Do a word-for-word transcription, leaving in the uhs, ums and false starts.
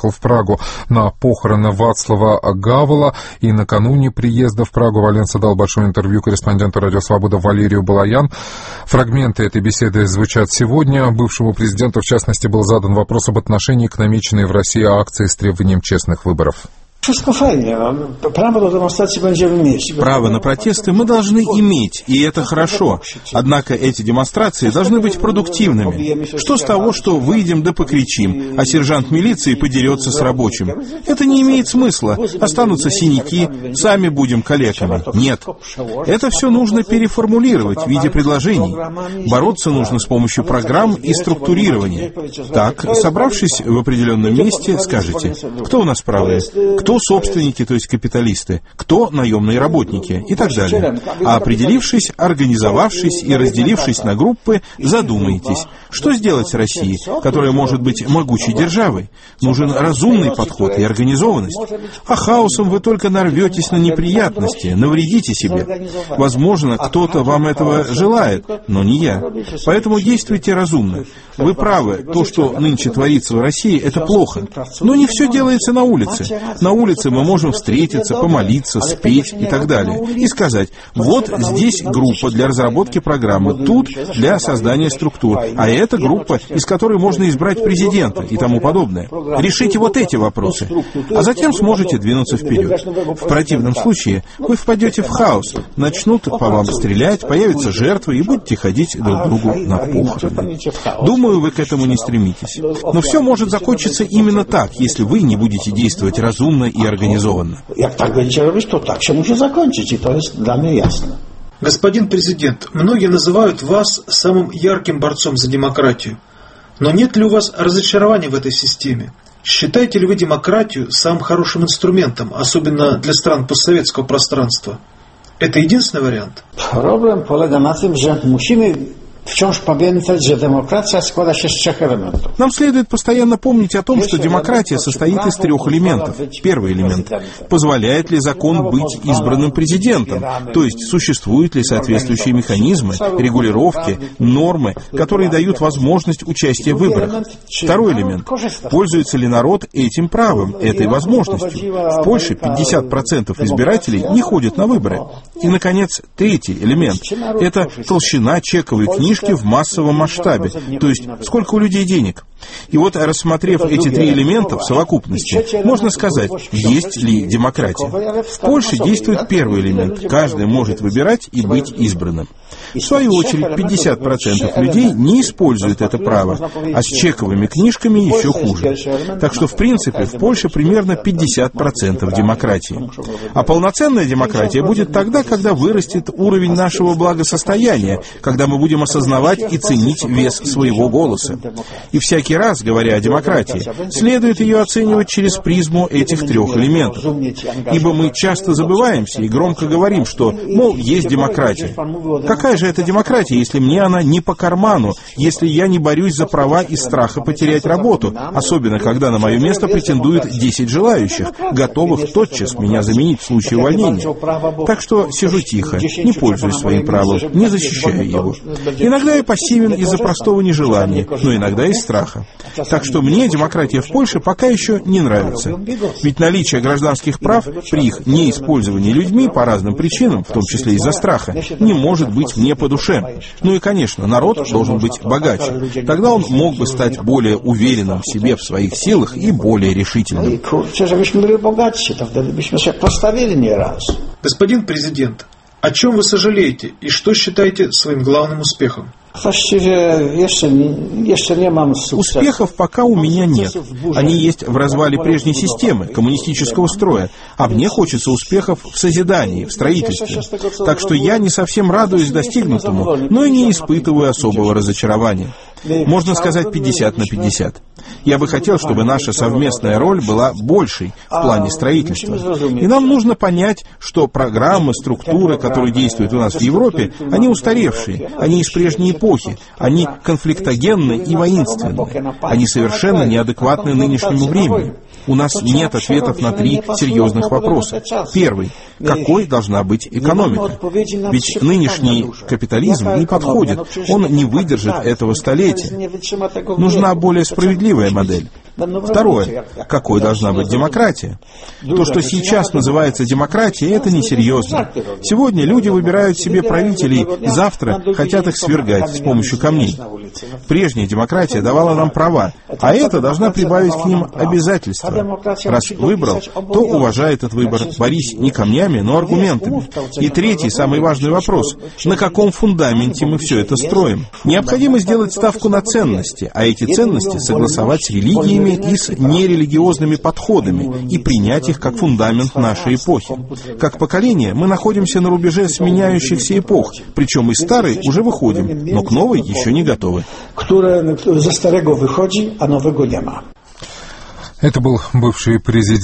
в Прагу на похороны Вацлава Гавела, и накануне приезда в Прагу Валенса дал большое интервью корреспонденту «Радио Свобода» Валерию Балаян. Фрагменты этой беседы звучат сегодня. Бывшему президенту, в частности, был задан вопрос об отношении к намеченной в России акции с требованием честных выборов. Право на протесты мы должны иметь, и это хорошо. Однако эти демонстрации должны быть продуктивными. Что с того, что выйдем да покричим, а сержант милиции подерется с рабочим? Это не имеет смысла. Останутся синяки, сами будем калеками. Нет. Это все нужно переформулировать в виде предложений. Бороться нужно с помощью программ и структурирования. Так, собравшись в определенном месте, скажете, кто у нас правый, кто Кто собственники, то есть капиталисты, кто наемные работники и так далее. А определившись, организовавшись и разделившись на группы, задумаетесь, что сделать с Россией, которая может быть могучей державой. Нужен разумный подход и организованность. А хаосом вы только нарветесь на неприятности, навредите себе. Возможно, кто-то вам этого желает, но не я. Поэтому действуйте разумно. Вы правы, то, что нынче творится в России, это плохо. Но не все делается на улице. На улице мы можем встретиться, помолиться, спеть и так далее. И сказать, вот здесь группа для разработки программы, тут для создания структур, а это группа, из которой можно избрать президента и тому подобное. Решите вот эти вопросы, а затем сможете двинуться вперед. В противном случае вы впадете в хаос, начнут по вам стрелять, появятся жертвы и будете ходить друг к другу на похороны. Думаю, вы к этому не стремитесь. Но все может закончиться именно так, если вы не будете действовать разумно и организованно. Господин президент, многие называют вас самым ярким борцом за демократию. Но нет ли у вас разочарования в этой системе? Считаете ли вы демократию самым хорошим инструментом, особенно для стран постсоветского пространства? Это единственный вариант? Проблема полага на том, что мужчины wciąż pamiętać, że demokracja składa się z trzech elementów. Нам следует постоянно помнить о том, что демократия состоит из трех элементов. Первый элемент – позволяет ли закон быть избранным президентом, то есть существуют ли соответствующие механизмы, регулировки, нормы, которые дают возможность участия в выборах. Второй элемент – пользуется ли народ этим правом, этой возможностью. В Польше пятьдесят процентов избирателей не ходят на выборы. И, наконец, третий элемент – это толщина чековой книжки в массовом масштабе, то есть сколько у людей денег. И вот, рассмотрев эти три элемента в совокупности, можно сказать, есть ли демократия. В Польше действует первый элемент. Каждый может выбирать и быть избранным. В свою очередь, пятьдесят процентов людей не используют это право, а с чековыми книжками еще хуже. Так что, в принципе, в Польше примерно пятьдесят процентов демократии. А полноценная демократия будет тогда, когда вырастет уровень нашего благосостояния, когда мы будем осознавать и ценить вес своего голоса. И всякий раз, говоря о демократии, следует ее оценивать через призму этих трех элементов. Ибо мы часто забываемся и громко говорим, что, мол, есть демократия. Какая же это демократия, если мне она не по карману, если я не борюсь за права из страха потерять работу, особенно когда на мое место претендуют десять желающих, готовых тотчас меня заменить в случае увольнения. Так что сижу тихо, не пользуюсь своим правом, не защищаю его. Иногда я пассивен из-за простого нежелания, но иногда из страха. Так что мне демократия в Польше пока еще не нравится. Ведь наличие гражданских прав при их неиспользовании людьми по разным причинам, в том числе из-за страха, не может быть мне по душе. Ну и, конечно, народ должен быть богаче. Тогда он мог бы стать более уверенным в себе, в своих силах и более решительным. Господин президент, о чем вы сожалеете и что считаете своим главным успехом? Успехов пока у меня нет. Они есть в развале прежней системы, коммунистического строя. А мне хочется успехов в созидании, в строительстве. Так что я не совсем радуюсь достигнутому, но и не испытываю особого разочарования. Можно сказать пятьдесят на пятьдесят. Я бы хотел, чтобы наша совместная роль была большей в плане строительства. И нам нужно понять, что программы, структуры, которые действуют у нас в Европе, они устаревшие, они из прежней эпохи, они конфликтогенны и воинственны, они совершенно неадекватны нынешнему времени. У нас нет ответов на три серьезных вопроса. Первый. Какой должна быть экономика? Ведь нынешний капитализм не подходит, он не выдержит этого столетия. Нужна более справедливая модель. Второе. Какой должна быть демократия? То, что сейчас называется демократией, это несерьезно. Сегодня люди выбирают себе правителей, завтра хотят их свергать с помощью камней. Прежняя демократия давала нам права, а эта должна прибавить к ним обязательства. Раз выбрал, то уважай этот выбор, борись не камнями, но аргументами. И третий, самый важный вопрос. На каком фундаменте мы все это строим? Необходимо сделать ставку на ценности, а эти ценности согласовать с религиями и с нерелигиозными подходами и принять их как фундамент нашей эпохи. Как поколение мы находимся на рубеже сменяющихся эпох, причем из старой уже выходим, но к новой еще не готовы. Это был бывший президент